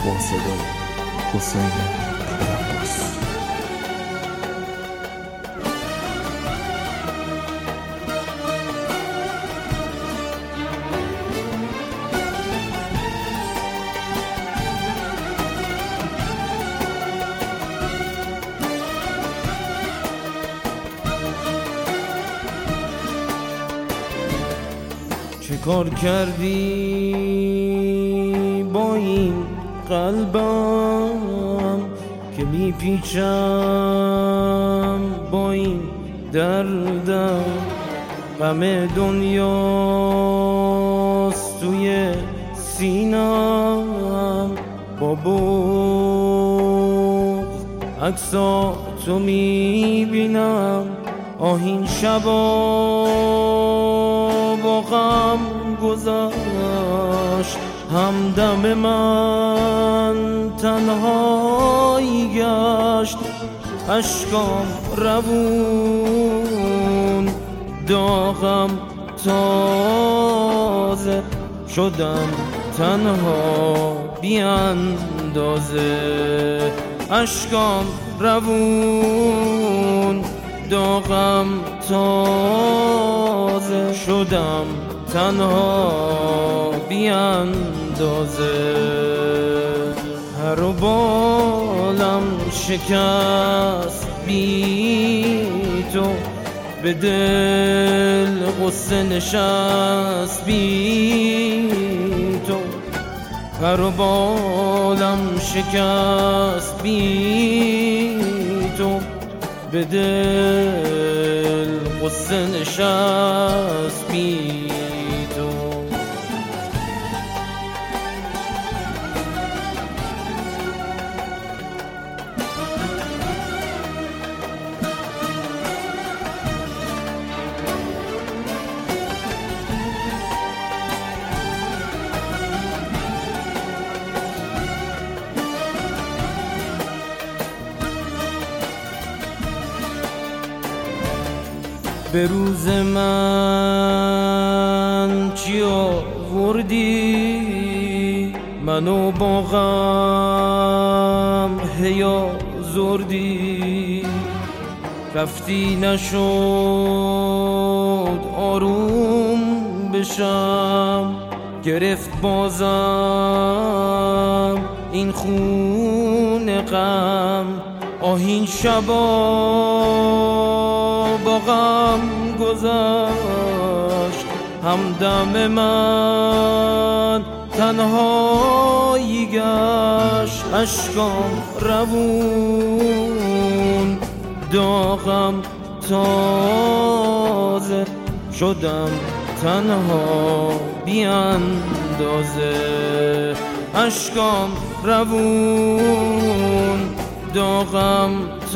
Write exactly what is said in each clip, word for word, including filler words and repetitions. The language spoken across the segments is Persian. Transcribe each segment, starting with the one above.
با صدای حسین پورعباس. چه کار کردی با این قلبم که میپیچم با این دردم؟ غم دنیاست توی سینم، با بغض عکساتو میبینم. آه این شبا با غم گذشت، همدم من تنهایی گشت. اشکام روون داغم تازه، شدم تنها بی اندازه. اشکام روون داغم تازه، شدم تنها بی اندازه. هر و بالم شکست بی تو، به دل غصه نشست بی تو. هر و بالم شکست بی تو، به دل غصه نشست بی تو. به روز من چی آوردی؟ منو با غم هیا زردی. رفتی نشد آروم بشم، گرفت بازم این خون غم. آه این شبا با غم گذشت، همدم من تنهایی گشت. اشکام روون داغم تازه، شدم تنها بی اندازه. اشکام روون داغم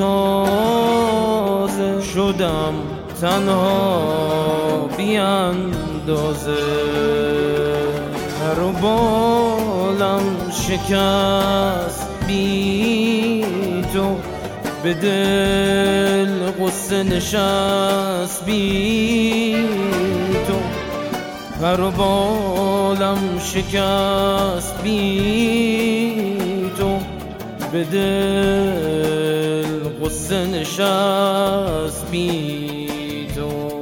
تازه، شدم تنها بی اندازه. هر و بالم شکست بی تو، به دل غصه نشست بی تو. هر و بالم شکست بی تو، به دل غصه نشست بی تو.